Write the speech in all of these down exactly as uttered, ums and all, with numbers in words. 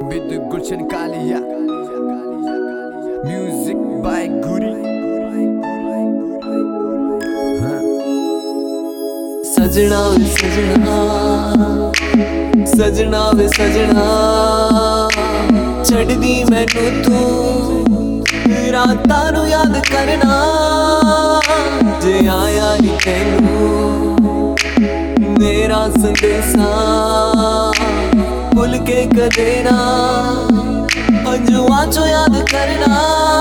with Gulshan Kalia. Music by Guri. सजना वे सजना सजना वे सजना छड़ दी मैनू तू रातां नू याद करना जे आया नी तैनू मेरा संदेशा भुल के कदे ना अंजुआं चो याद करना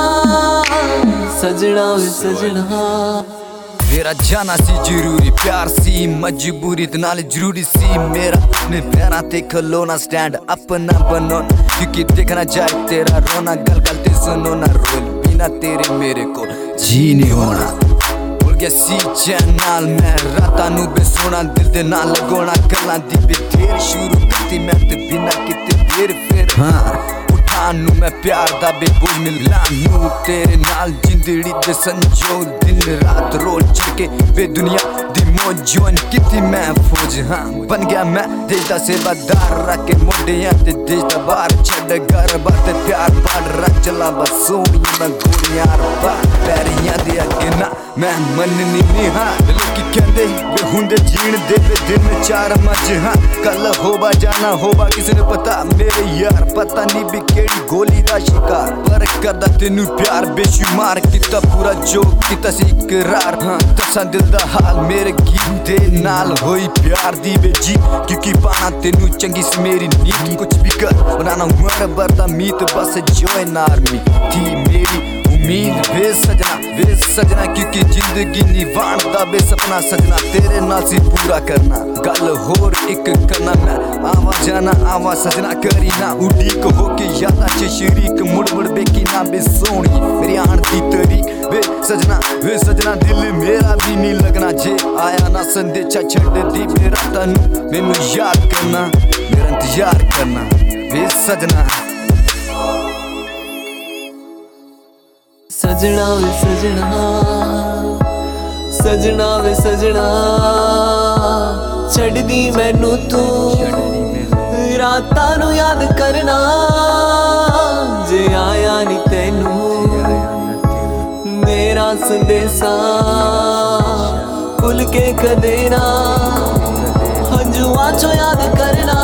सजना वे सजना। मेरा जाना सी जरूरी प्यार सी मजबूरी ते नाल जरूरी सी मेरा अपने पैरां ते खलोना स्टैंड अपना बनोना क्योंकि देखना जाए तेरा रोना गल गल ते सुनो ना रोल बिना तेरे मेरे को जी नहीं होना भुल गया सी चैन नाल मैं रातां नू बेसोना दिल दे नाल लगोना गल्लां दी बेदेर शुरू करती मैं ते बिना किते देर फिर हाँ नू मैं प्यार दा बेबोझ मिला नू तेरे नाल जिंदड़ी दे संजो दिन रात रोज चढ़ के बे दुनिया दी मौजून किती मैं फौज हाँ बन गया मैं देश दा सेवादार रख के मोढियां ते देश दा बाहर छड़ घर बार ते प्यार बाड़ रख चला बस सोनी मैं गोलियां बार पैरियां दे अगे ना मैं मननी नहीं हाँ लोकी कहंदे वे हुंदे जीण दे वे दिन चार मज हाँ कल होबा जाना होबा किसे ने पता मेरे यार पता नहीं भी केड़ी गोली दा शिकार पर करदा तेनू प्यार बेशुमार किता पूरा जो किता सी इकरार हाँ दसा दिल दा हाल मेरे गीत दे नाल होई प्यार दी बेजी क्योंकि पाना तेनू चंगी सी मेरी नीत कुछ भी कर बनाना मर बरदा मीत बस जॉइन आर्मी थी मेरी उम्मीद वे सजना वे सजना क्योंकि जिंदगी निवान दा बे सपना सजना तेरे नाल सी पूरा करना गल होर एक करना मैं आवा जाना आवा सजना करी ना उड़ीक होके यादा च शरीक मुड़ मुड़ बेकी ना बे सोनी मेरी आन दी तरीक वे सजना वे सजना दिल मेरा भी नहीं लगना जे आया ना संदेशा छड़ दी मेरा तनु मैनू याद करना मेरा इंतजार करना वे सजना सजना वे सजना सजना वे सजना छड़ दी मैनू तू रातां नू याद करना जे आया नी तैनू मेरा संदेशा भुल के कदे ना हंजुआं चो याद करना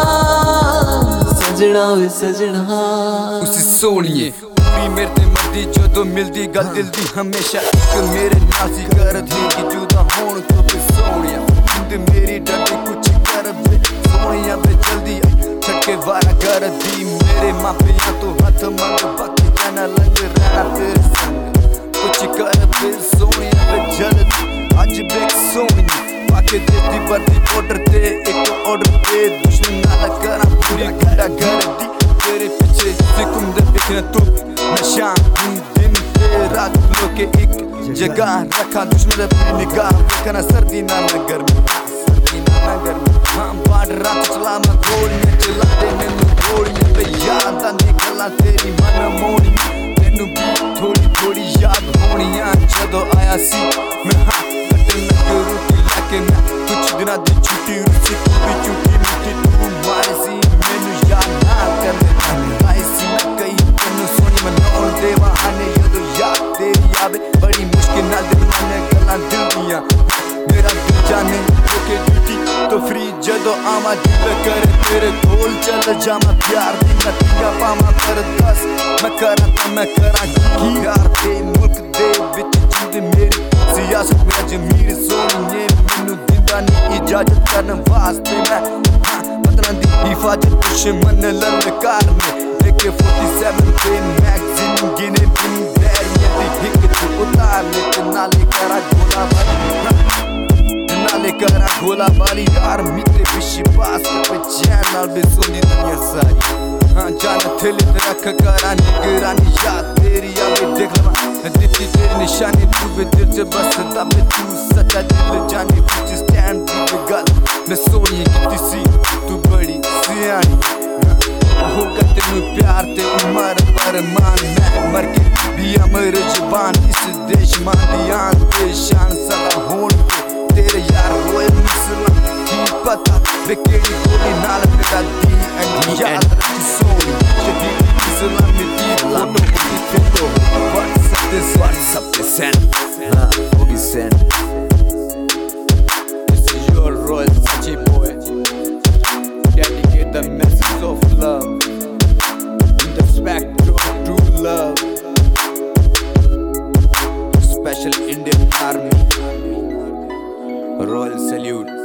सजना वे सजना। उसी सोनिए मेरे ते मर्दी जो मिलदी गल दिल दी हमेशा एक मेरे नाल सी करदी कि जुदा होण तो भी सोनिया जिंद मेरी डरदी कुछ कर दे सोनिया पे जल्दी छड़ के वारा कर दी मेरे मापियां तो हाथ मंग बाकी जाना लग रहना तेरे संग कुछ कर दे सोनिया पे जल्दी आज बेक सोनिया पाके देती बर्दी बॉर्डर ते एक ऑर्डर पे दुश्मन नाल करा पूरी गड्ढा कर दी तेरे पीछे सिकुम दे देखना तू मैं शाम दिन ते रात लोके एक जगह रखा दुश्मन अपनी निगाह देखना सर्दी ना ना गर्मी सर्दी ना ना गर्मी हाँ बाढ़ रात चला मैं गोलियां चला दे मैनू गोलियां पे याद आंदी गल्लां तेरी मन मोनी मैनू भी थोड़ी थोड़ी याद होनियां जदों आया सी मैं हाँ कटन रुकी लैके मैं कुछ दिनां दी छुट्टी रुसी तू भी छुट्टी मिट्टी तू मारे सी मैनू याद ना करने आई सी मैं कई तेनू सोनी मनाउण दे बहाने जदों याद तेरी आवे बड़ी मुश्किल नाल दिल माने गल्लां दिल दियां मेरा दिल जाने ओके ड्यूटी तो फ्री जदों आवा दिल करे तेरे कोल चल जावां प्यार दी नतिया पावां पर दस मैं करां तां मैं करां की यार ते मुल्क दे विच जिंद मेरी सियासत मेरा जमीर सोनिए मैनू दिंदा नहीं इजाजत करन वास्ते मैं हाँ वतन दी हिफाजत दुश्मन ललकार में ए के सैंतालीस पे मैगजीन गिने दिन बैरियां दी हिक च उतार ले ते नाले करा गोला बारी नाले करा गोला बारी यार मिते पिछी पास पे चैन नाल बेसोनी दुनिया सारी हाँ जान थेले ते रख करा निगरानी याद तेरी आवे देख लवा दित्ती तेरी निशानी तू बे दिल च बसदा मैं तू सच्चा दिल जानी कुछ स्टैंड दी गल मैं सोनी कीती सी तू बड़ी सियानी होगा तेनू प्यार ते उमर पर मान मैं मर के भी अमर जुबान इस देश मान दी आन ते शान सदा होन तेरे यार रोए मुसलमान की पता वे केड़ी गोली नाल तेरा दी एंड याद रखी सोनी रॉयल सैल्यूट।